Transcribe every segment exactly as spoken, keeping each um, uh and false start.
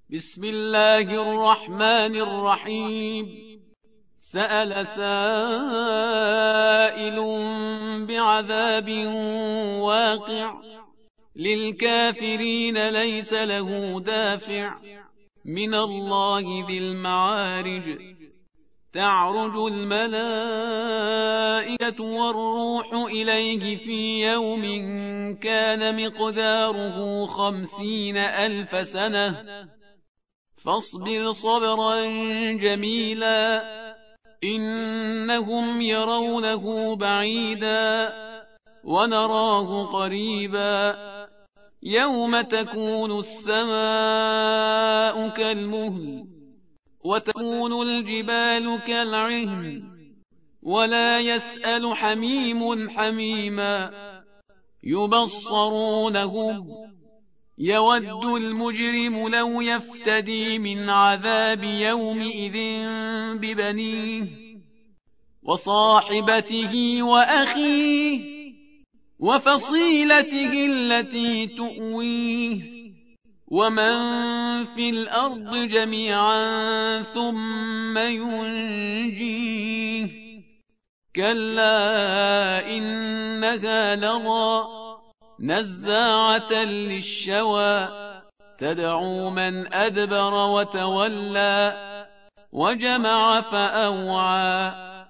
بسم الله الرحمن الرحيم. سأل سائل بعذاب واقع للكافرين ليس له دافع من الله ذي المعارج. تعرج الملائكة والروح إليه في يوم كان مقداره خمسين ألف سنة فاصبر صبرا جميلا إنهم يرونه بعيدا ونراه قريبا يوم تكون السماء كالمهل وتكون الجبال كالعهن ولا يسأل حميم حميما يبصرونهم يود المجرم لو يفتدي من عذاب يومئذ ببنيه وصاحبته وأخيه وفصيلته التي تؤويه ومن في الأرض جميعا ثم ينجيه كلا إنها لظى نزاعة للشوى تدعو من أدبر وتولى وجمع فأوعى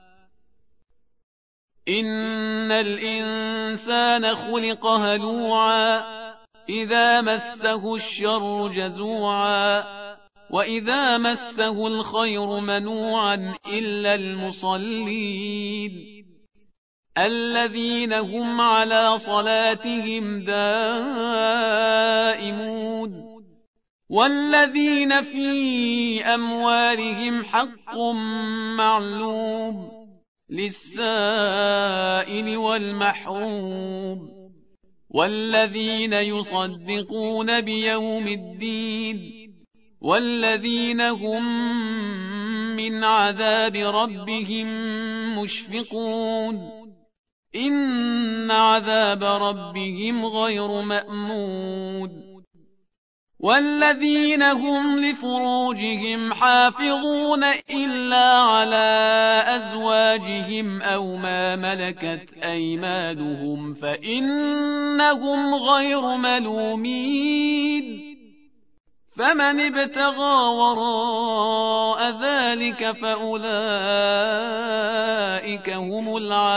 إن الإنسان خلق هلوعا إذا مسه الشر جزوعا وإذا مسه الخير منوعا إلا المصلين الذين هم على صلاتهم دائمون والذين في أموالهم حق معلوم للسائل والمحروم والذين يصدقون بيوم الدين والذين هم من عذاب ربهم مشفقون إن عذاب ربهم غير مأمون والذين هم لفروجهم حافظون إلا على أزواجهم أو ما ملكت أيمانهم فإنهم غير ملومين فمن ابتغى وراء ذلك فأولئك هم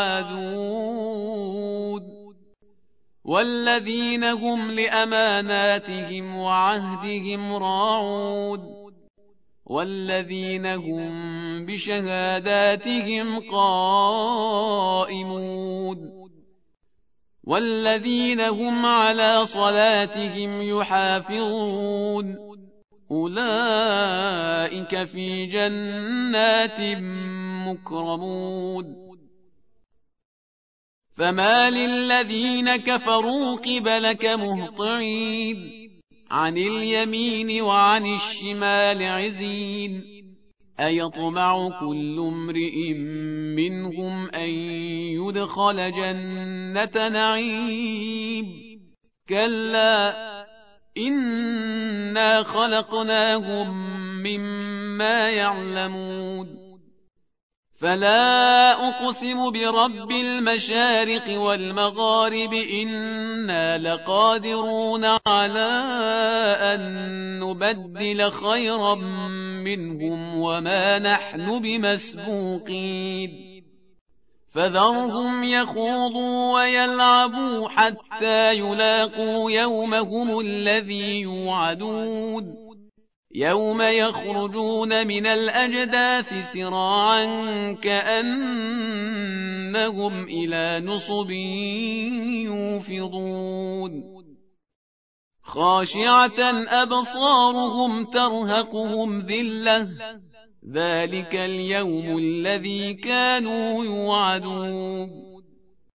العادون والذين هم لأماناتهم وعهدهم راعون والذين هم بشهاداتهم قائمون والذين هم على صلاتهم يحافظون أولئك في جنات مكرمون فما للذين كفروا قبلك مهطعين عن اليمين وعن الشمال عزين أيطمع كل امرئ منهم أن يدخل جنة نعيم كلا إنا خلقناهم مما يعلمون فلا أقسم برب المشارق والمغارب إنا لقادرون على أن نبدل خيرا منهم وما نحن بمسبوقين فذرهم يخوضوا ويلعبوا حتى يلاقوا يومهم الذي يوعدون يوم يخرجون من الأجداث سراعا كأنهم إلى نصب يوفضون خاشعة أبصارهم ترهقهم ذلة ذلك اليوم الذي كانوا يوعدون